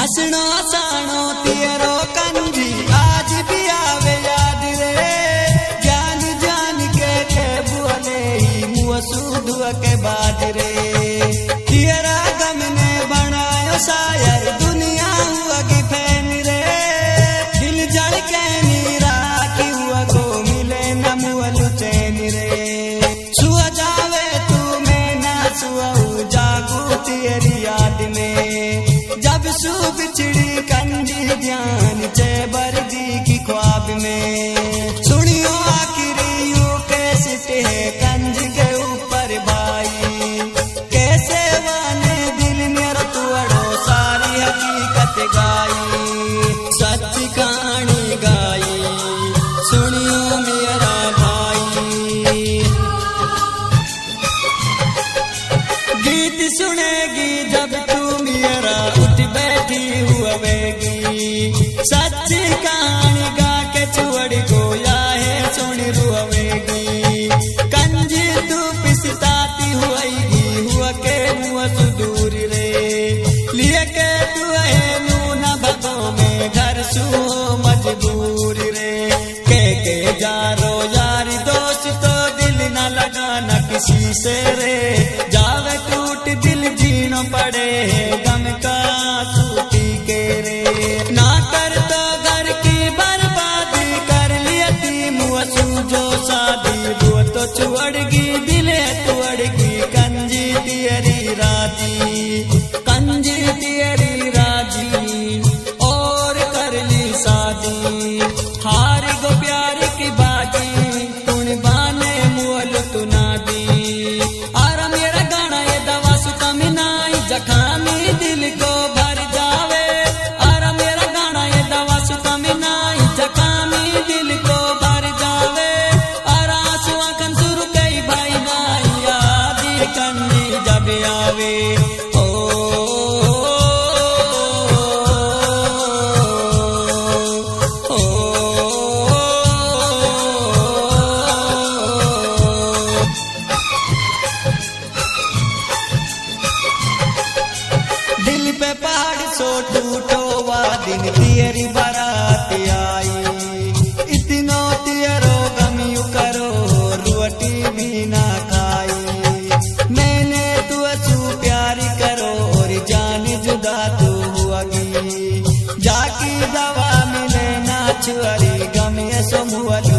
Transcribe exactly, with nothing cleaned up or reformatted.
हसनो हसानो तेरो कंजी आज भी आवे याद रे। जान जान के थे बोले ही मुँह सूद के बाद रे। तेरा गम ने बनायो शायर दुनिया हुआ की फैन रे। दिल जल के नीरा की हुआ को मिले न मुअल चैन रे। सुआ जावे तू मैं ना सुआ जागू तेरी याद में। जब सू बिछड़ी कंजी ध्यान चे बरदी की ख्वाब में। सुनियो आखिरी यू कैसे है कंज के ऊपर भाई। कैसे वाने दिल मेरा तुअड़ो सारी हकीकत गाई। सच कहानी गाई सुनियो मेरा भाई। गीत सुनेगी जब तू मेरा उठ बैठी हुएगी। सच्ची कहानी गा के चुअड़ गोया है सुन रुएगी। कंजी तू पिसताती हुएगी हुआ के मुँह सुदूर रे। लिए के तू है नू न भगो में घर सू मजबूर रे। के के जारो यारी दोस्त तो दिल न लगाना किसी से रे। जावे टूट दिल जीनो पड़े गम का सूती के रे। ना कर तो घर की बर्बादी कर लिया थी मुँह सूझो शादी। वो तो चुअड़गी दिले तुअड़गी कंजी तेरी राजी। कंजी तेरी राजी और कर ली शादी। हार गो प्यार की बाजी तुन बाने मुअल तुना दी। आरा मेरा गाना ये दवा सुकमी नाई जखामी दिल को भर जावे। आरा मेरा गाना ये दवा सुकमी नाई जखामी दिल को भर जावे। आरा सुआ कन सुरु कई भाई नाई यादी कंजी जब आवे। ओ दिल पे पहाड़ सो टूटो वा दिन तेरी बारात आई। इतनो तेरो गमी करो रोटी भी ना खाई। मैंने तू असू प्यार करो और जान जुदा तू हुआगी। जाकी दवा मिले ना छुअरी गमी सो मुअल